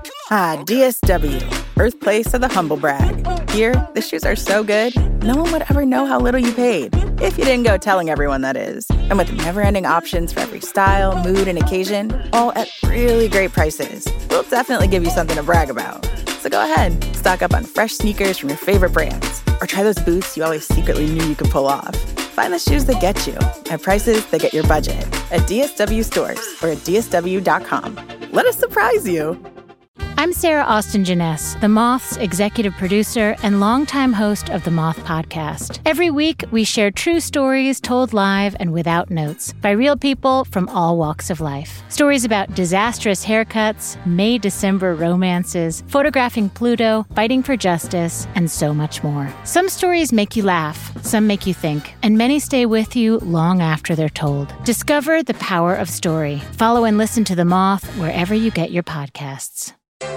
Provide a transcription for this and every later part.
DSW, birthplace of the humble brag. Here, the shoes are so good, no one would ever know how little you paid. If you didn't go telling everyone, that is. And with never-ending options for every style, mood, and occasion, all at really great prices, we'll definitely give you something to brag about. So go ahead, stock up on fresh sneakers from your favorite brands, or try those boots you always secretly knew you could pull off. Find the shoes that get you at prices that get your budget at DSW stores or at DSW.com. Let us surprise you. I'm Sarah Austin Jeunesse, The Moth's executive producer and longtime host of The Moth Podcast. Every week, we share true stories told live and without notes by real people from all walks of life. Stories about disastrous haircuts, May-December romances, photographing Pluto, fighting for justice, and so much more. Some stories make you laugh, some make you think, and many stay with you long after they're told. Discover the power of story. Follow and listen to The Moth wherever you get your podcasts.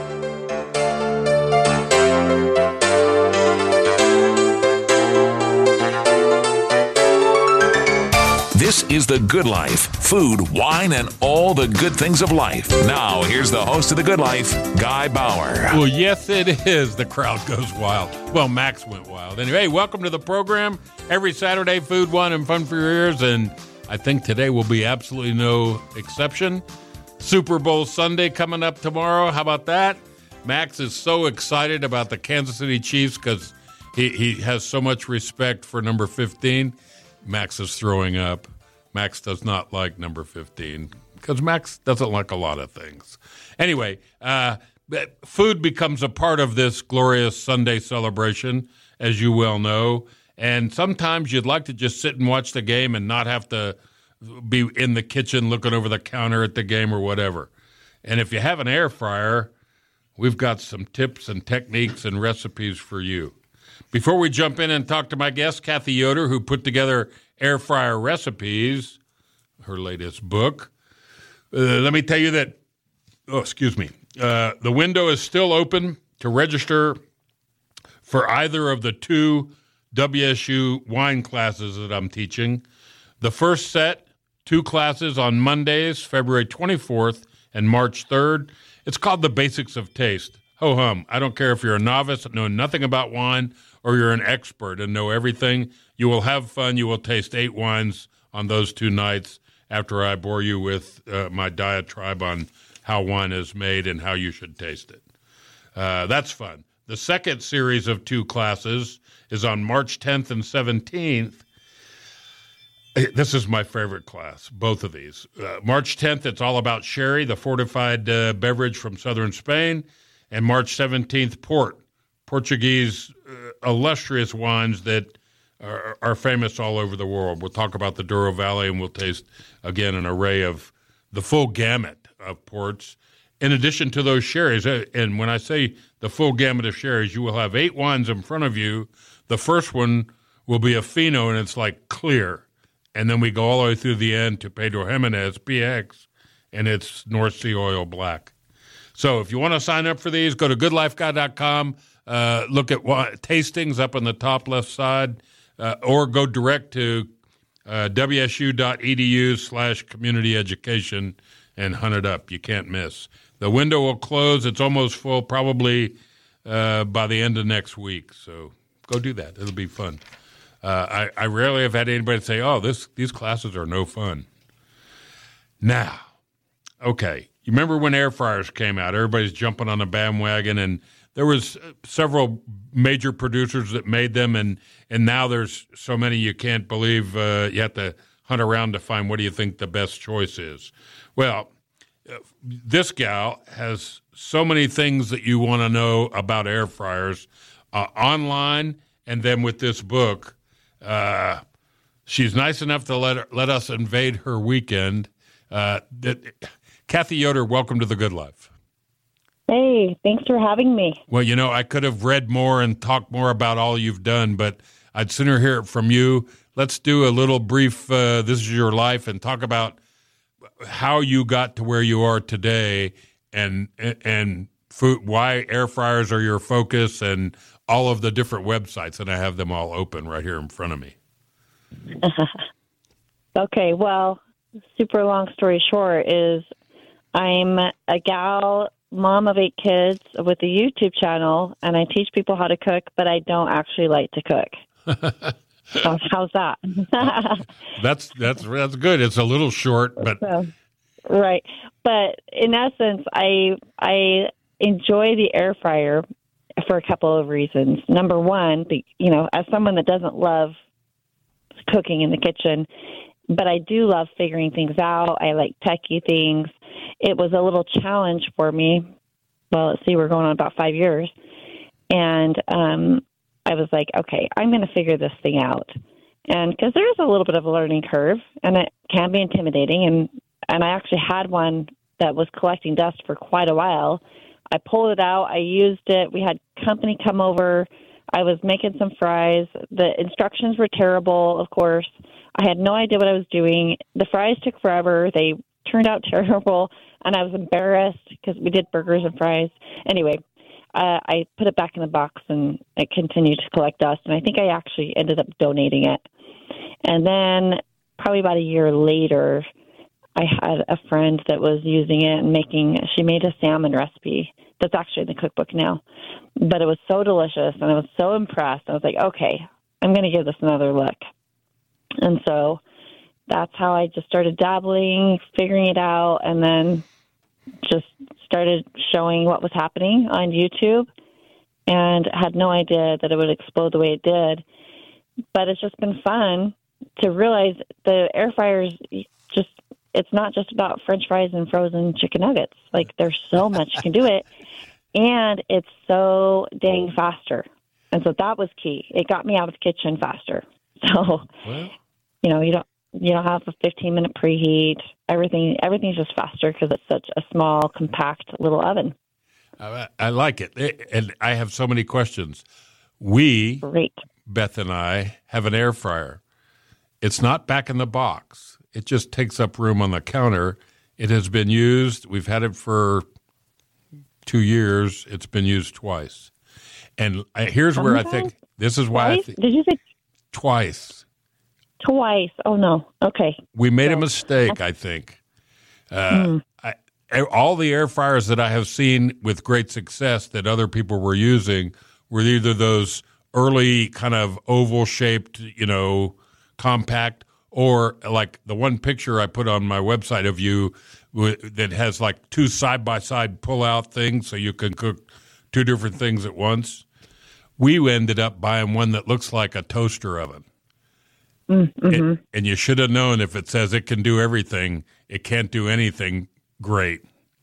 This is The Good Life. Food, wine, and all the good things of life. Now, here's the host of The Good Life, Guy Bauer. Well, yes, it is. The crowd goes wild. Well, Max went wild. Anyway, welcome to the program. Every Saturday, food, wine, and fun for your ears. And I think today will be absolutely no exception. Super Bowl Sunday coming up tomorrow. How about that? Max is so excited about the Kansas City Chiefs because he has so much respect for number 15. Max is throwing up. Max does not like number 15 because Max doesn't like a lot of things. Anyway, food becomes a part of this glorious Sunday celebration, as you well know. And sometimes you'd like to just sit and watch the game and not have to be in the kitchen looking over the counter at the game or whatever. And if you have an air fryer, we've got some tips and techniques and recipes for you. Before we jump in and talk to my guest, Kathy Yoder, who put together Air Fryer Recipes, her latest book, let me tell you that, the window is still open to register for either of the two WSU wine classes that I'm teaching. The first set, 2 classes on Mondays, February 24th and March 3rd. It's called The Basics of Taste. Ho-hum. I don't care if you're a novice, know nothing about wine, or you're an expert and know everything. You will have fun. You will taste 8 wines on those 2 nights after I bore you with my diatribe on how wine is made and how you should taste it. That's fun. The second series of 2 classes is on March 10th and 17th. This is my favorite class, both of these. March 10th, it's all about sherry, the fortified beverage from southern Spain. And March 17th, port, Portuguese illustrious wines that are famous all over the world. We'll talk about the Douro Valley, and we'll taste, again, an array of the full gamut of ports, in addition to those sherries. And when I say the full gamut of sherries, you will have 8 wines in front of you. The first one will be a Fino, and it's like clear. And then we go all the way through the end to Pedro Jimenez, PX, and it's North Sea Oil Black. So if you want to sign up for these, go to goodlifeguy.com, look at tastings up on the top left side, or go direct to wsu.edu/community education and hunt it up. You can't miss. The window will close. It's almost full, probably by the end of next week. So go do that. It'll be fun. I rarely have had anybody say, oh, these classes are no fun. Now, okay, you remember when air fryers came out? Everybody's jumping on the bandwagon, and there was several major producers that made them, and now there's so many you can't believe you have to hunt around to find what do you think the best choice is. Well, this gal has so many things that you want to know about air fryers online, and then with this book. She's nice enough to let us invade her weekend. Kathy Yoder, welcome to The Good Life. Hey, thanks for having me. Well, I could have read more and talked more about all you've done, but I'd sooner hear it from you. Let's do a little brief, this is your life, and talk about how you got to where you are today and food, why air fryers are your focus, and all of the different websites, and I have them all open right here in front of me. Okay, well, super long story short is I'm a gal mom of 8 kids with a YouTube channel, and I teach people how to cook, but I don't actually like to cook. So how's that? That's good. It's a little short, but right. But in essence, I enjoy the air fryer for a couple of reasons. Number one, as someone that doesn't love cooking in the kitchen, but I do love figuring things out. I like techie things. It was a little challenge for me. Well, let's see, we're going on about 5 years. And I was like, okay, I'm going to figure this thing out. And because there's a little bit of a learning curve, and it can be intimidating. And I actually had one that was collecting dust for quite a while. I pulled it out. I used it. We had company come over. I was making some fries. The instructions were terrible, of course. I had no idea what I was doing. The fries took forever. They turned out terrible, and I was embarrassed because we did burgers and fries. Anyway, I put it back in the box, and it continued to collect dust, and I think I actually ended up donating it. And then probably about a year later, I had a friend that was using it and she made a salmon recipe that's actually in the cookbook now. But it was so delicious, and I was so impressed. I was like, okay, I'm going to give this another look. And so that's how I just started dabbling, figuring it out, and then just started showing what was happening on YouTube, and had no idea that it would explode the way it did. But it's just been fun to realize the air fryers it's not just about French fries and frozen chicken nuggets. Like, there's so much you can do it, and it's so dang faster. And so that was key. It got me out of the kitchen faster. So, you don't have a 15-minute preheat. Everything's just faster because it's such a small, compact little oven. I like it. And I have so many questions. Great. Beth and I, have an air fryer. It's not back in the box. It just takes up room on the counter. It has been used. We've had it for 2 years. It's been used twice. And here's where I think, this is why Twice? Did you say twice? Twice. Oh, no. Okay. We made a mistake, I think. All the air fryers that I have seen with great success that other people were using were either those early kind of oval-shaped, compact, or like the one picture I put on my website of you that has like 2 side-by-side pull-out things so you can cook 2 different things at once. We ended up buying one that looks like a toaster oven. Mm-hmm. And you should have known, if it says it can do everything, it can't do anything great.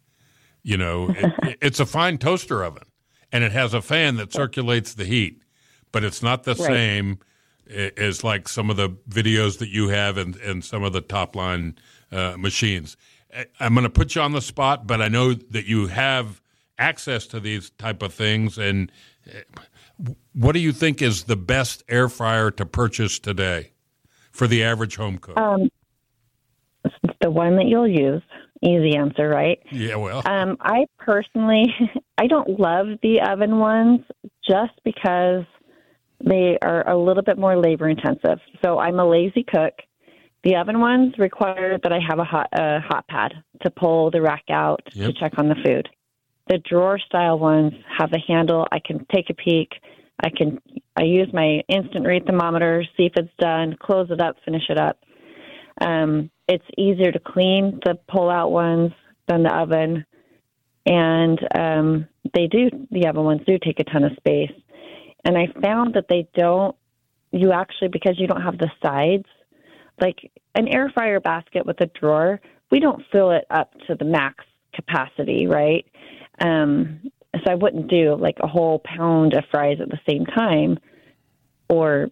It's a fine toaster oven, and it has a fan that circulates the heat, but it's not the same as like some of the videos that you have and some of the top-line machines. I'm going to put you on the spot, but I know that you have access to these type of things. And what do you think is the best air fryer to purchase today for the average home cook? The one that you'll use. Easy answer, right? Yeah, well. I personally, I don't love the oven ones just because they are a little bit more labor intensive. So I'm a lazy cook. The oven ones require that I have a hot pad to pull the rack out to check on the food. The drawer style ones have a handle. I can take a peek. I use my instant read thermometer, see if it's done, close it up, finish it up. It's easier to clean the pull out ones than the oven. And the oven ones do take a ton of space. And I found that because you don't have the sides, like an air fryer basket with a drawer, we don't fill it up to the max capacity, right? So I wouldn't do like a whole pound of fries at the same time, or,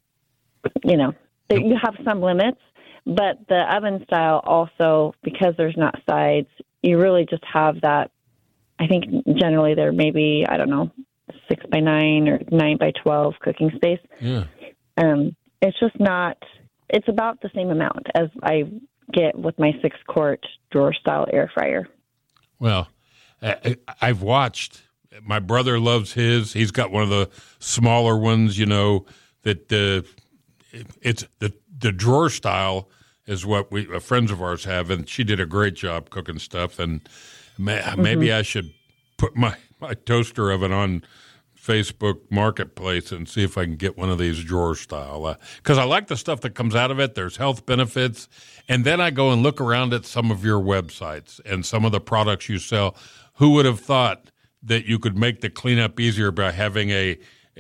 you have some limits, but the oven style also, because there's not sides, you really just have that. I think generally there may be, 6x9 or 9x12 cooking space. Yeah. It's just not, it's about the same amount as I get with my 6-quart drawer style air fryer. Well, I've watched, my brother loves his. He's got one of the smaller ones, that it's the drawer style is what friends of ours have, and she did a great job cooking stuff. And maybe I should put my toaster oven on Facebook Marketplace and see if I can get one of these drawer style. Because I like the stuff that comes out of it. There's health benefits. And then I go and look around at some of your websites and some of the products you sell. Who would have thought that you could make the cleanup easier by having a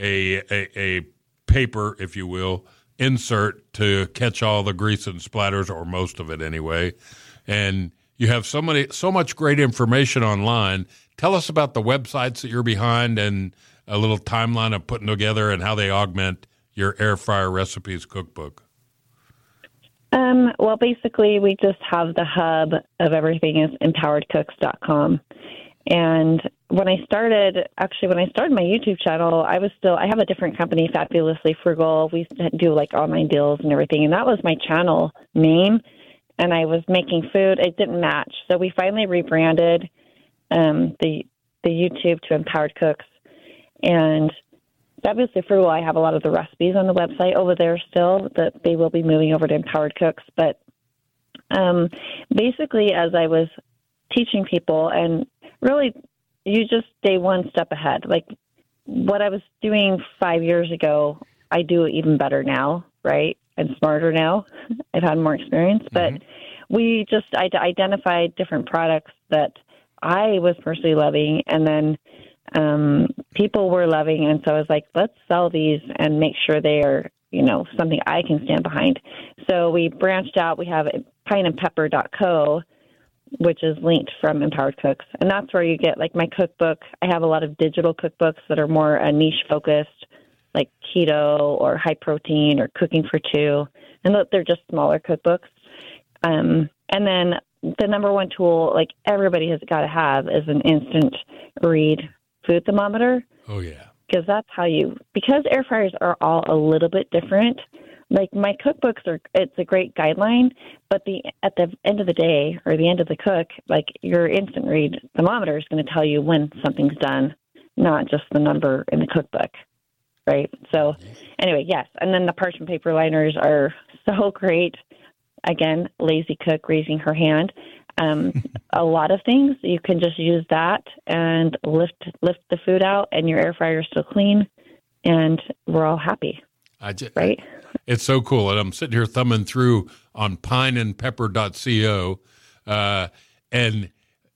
paper, if you will, insert to catch all the grease and splatters, or most of it anyway. And you have so much great information online. Tell us about the websites that you're behind and a little timeline of putting together and how they augment your air fryer recipes cookbook. Well, basically, we just have the hub of everything is empoweredcooks.com. And when I started my YouTube channel, I have a different company, Fabulously Frugal. We do like online deals and everything. And that was my channel name. And I was making food. It didn't match. So we finally rebranded the YouTube to Empowered Cooks. And Fabulously Frugal, I have a lot of the recipes on the website over there still that they will be moving over to Empowered Cooks. But basically, as I was teaching people, and really you just stay one step ahead. Like what I was doing 5 years ago, I do even better now, right? And smarter now. I've had more experience. But I identified different products that I was personally loving, and then people were loving. And so I was like, let's sell these and make sure they are, something I can stand behind. So we branched out. We have pineandpepper.co, which is linked from Empowered Cooks. And that's where you get like my cookbook. I have a lot of digital cookbooks that are more niche focused, like keto or high protein or cooking for two. And they're just smaller cookbooks. And then the number one tool, like everybody has got to have, is an instant read food thermometer. Oh, yeah. Because because air fryers are all a little bit different. Like my cookbooks it's a great guideline, but at the end of the day or the end of the cook, like your instant read thermometer is going to tell you when something's done, not just the number in the cookbook, right? So anyway, yes. And then the parchment paper liners are so great. Again, lazy cook raising her hand. A lot of things, you can just use that and lift the food out, and your air fryer is still clean, and we're all happy. Right? It's so cool. And I'm sitting here thumbing through on pineandpepper.co, and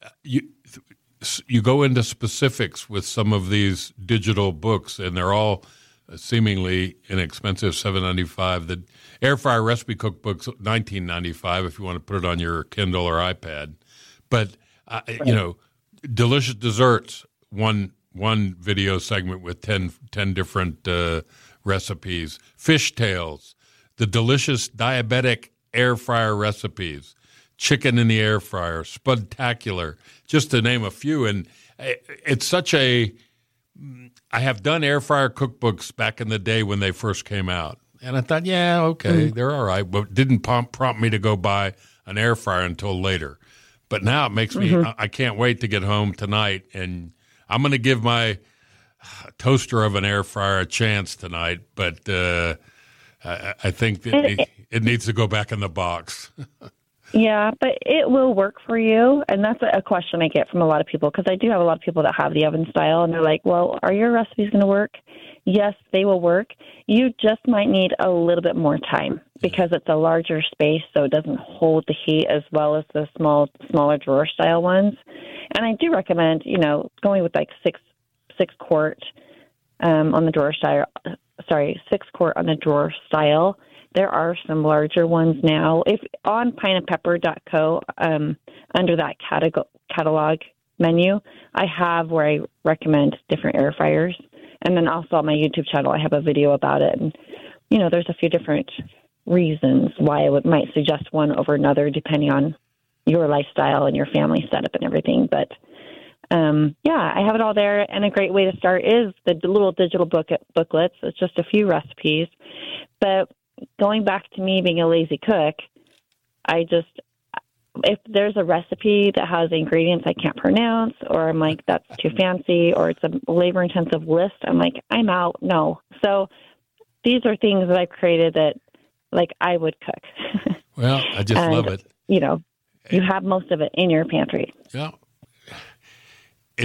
you go into specifics with some of these digital books, and they're all seemingly inexpensive, $7.95. The air fryer recipe cookbook's $19.95 if you want to put it on your Kindle or iPad. But delicious desserts. One video segment with 10 different recipes. Fish tales, the delicious diabetic air fryer recipes, chicken in the air fryer, Spudtacular, just to name a few. And it's such I have done air fryer cookbooks back in the day when they first came out. And I thought, yeah, okay, they're all right. But it didn't prompt me to go buy an air fryer until later. But now it makes me, I can't wait to get home tonight. And I'm going to give my toaster of an air fryer a chance tonight. But I think that it needs to go back in the box. Yeah, but it will work for you. And that's a question I get from a lot of people, because I do have a lot of people that have the oven style, and they're like, well, are your recipes going to work? Yes, they will work. You just might need a little bit more time because it's a larger space, so it doesn't hold the heat as well as the smaller drawer style ones. And I do recommend, going with like six quart on the drawer style. 6 quart on the drawer style. There are some larger ones now. If on pineandpepper.co, under that catalog menu, I have where I recommend different air fryers. And then also on my YouTube channel, I have a video about it. And, there's a few different reasons why I might suggest one over another, depending on your lifestyle and your family setup and everything. But, I have it all there. And a great way to start is the little digital booklets. It's just a few recipes. But going back to me being a lazy cook, if there's a recipe that has ingredients I can't pronounce, or I'm like, that's too fancy, or it's a labor-intensive list, I'm like, I'm out. No. So these are things that I've created that, like, I would cook. Well, I just love it. You have most of it in your pantry. Yeah.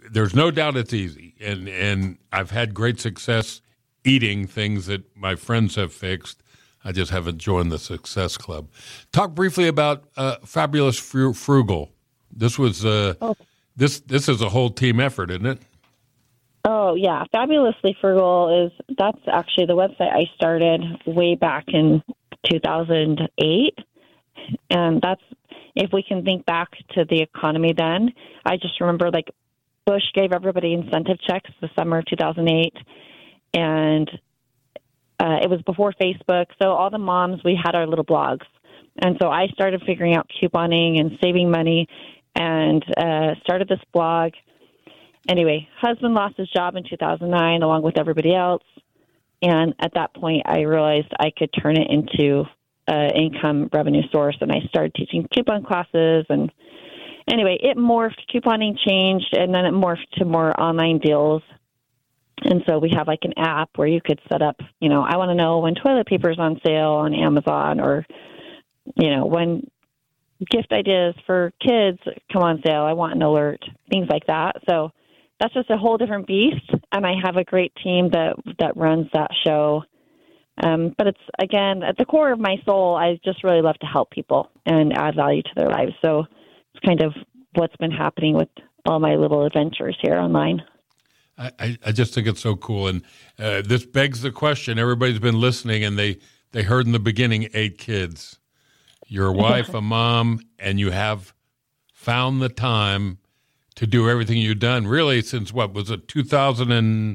there's no doubt it's easy. And I've had great success eating things that my friends have fixed. I just haven't joined the Success Club. Talk briefly about Fabulous Frugal. This was this is a whole team effort, isn't it? Oh, yeah. Fabulously Frugal that's actually the website I started way back in 2008. And that's, if we can think back to the economy then, I just remember like Bush gave everybody incentive checks the summer of 2008. And it was before Facebook. So all the moms, we had our little blogs. And so I started figuring out couponing and saving money and started this blog. Anyway, husband lost his job in 2009 along with everybody else. And at that point, I realized I could turn it into an income revenue source. And I started teaching coupon classes. And anyway, it morphed. Couponing changed, and then it morphed to more online deals. And so we have like an app where you could set up, I want to know when toilet paper is on sale on Amazon, or, when gift ideas for kids come on sale. I want an alert, things like that. So that's just a whole different beast. And I have a great team that runs that show. But it's, again, at the core of my soul, I just really love to help people and add value to their lives. So it's kind of what's been happening with all my little adventures here online. I just think it's so cool. And this begs the question. Everybody's been listening, and they heard in the beginning 8 kids. You're a wife, a mom, and you have found the time to do everything you've done, really, since what was it, 2000 and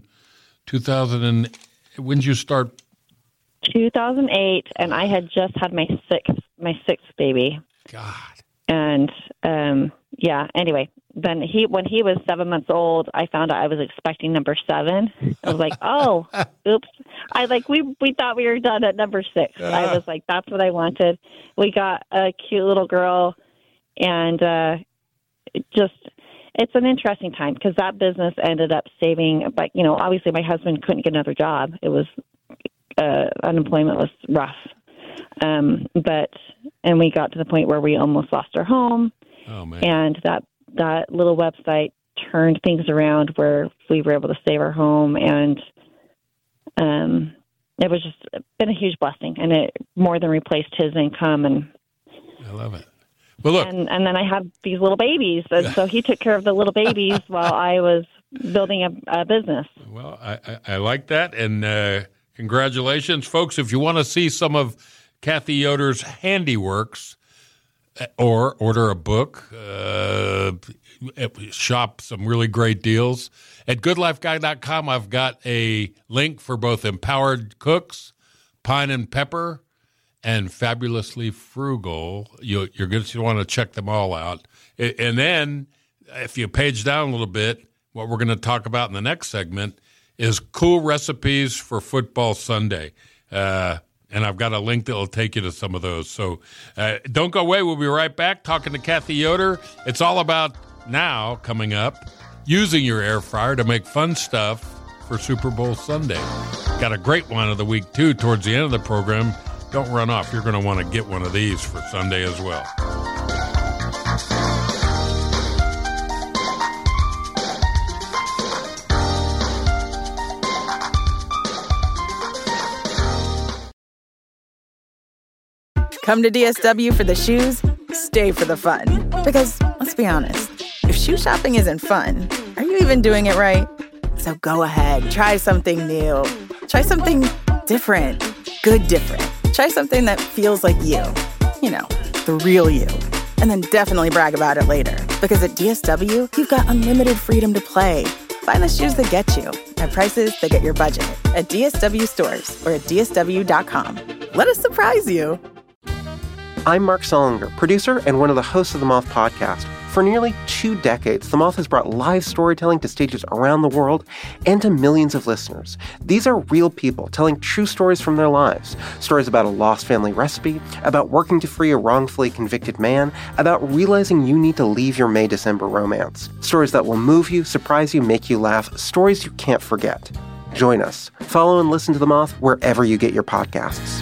when did you start? 2008, and I had just had my sixth baby. God. And anyway, then when he was 7 months old, I found out I was expecting number 7. I was like, oh, oops. We thought we were done at number 6. I was like, that's what I wanted. We got a cute little girl, and it's an interesting time because that business ended up saving, but obviously my husband couldn't get another job. It was unemployment was rough. And we got to the point where we almost lost our home. Oh, man. And that little website turned things around where we were able to save our home. And it was just been a huge blessing, and it more than replaced his income. And I love it. Well, look. And then I had these little babies. And so he took care of the little babies while I was building a business. Well, I like that. And congratulations, folks. If you want to see some of Kathy Yoder's handiworks or order a book, shop some really great deals. At goodlifeguy.com, I've got a link for both Empowered Cooks, Pine and Pepper, and Fabulously Frugal. You're going to want to check them all out. And then if you page down a little bit, what we're going to talk about in the next segment is cool recipes for football Sunday. And I've got a link that will take you to some of those. So don't go away. We'll be right back talking to Kathy Yoder. It's all about now, coming up, using your air fryer to make fun stuff for Super Bowl Sunday. Got a great one of the week, too, towards the end of the program. Don't run off. You're going to want to get one of these for Sunday as well. Come to DSW for the shoes, stay for the fun. Because, let's be honest, if shoe shopping isn't fun, are you even doing it right? So go ahead, try something new. Try something different. Good different. Try something that feels like you. The real you. And then definitely brag about it later. Because at DSW, you've got unlimited freedom to play. Find the shoes that get you at prices that get your budget at DSW stores or at DSW.com. Let us surprise you. I'm Mark Solinger, producer and one of the hosts of the Moth Podcast. For nearly 2 decades, The Moth has brought live storytelling to stages around the world and to millions of listeners. These are real people telling true stories from their lives. Stories about a lost family recipe, about working to free a wrongfully convicted man, about realizing you need to leave your May-December romance. Stories that will move you, surprise you, make you laugh. Stories you can't forget. Join us. Follow and listen to The Moth wherever you get your podcasts.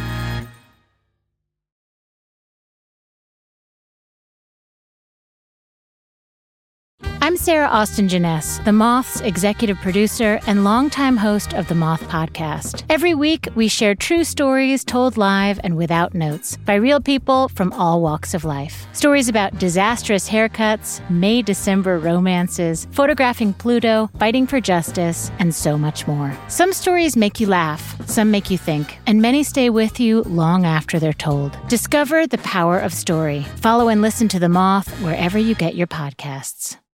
I'm Sarah Austin Jenness, The Moth's executive producer and longtime host of the Moth Podcast. Every week, we share true stories told live and without notes by real people from all walks of life. Stories about disastrous haircuts, May-December romances, photographing Pluto, fighting for justice, and so much more. Some stories make you laugh, some make you think, and many stay with you long after they're told. Discover the power of story. Follow and listen to The Moth wherever you get your podcasts.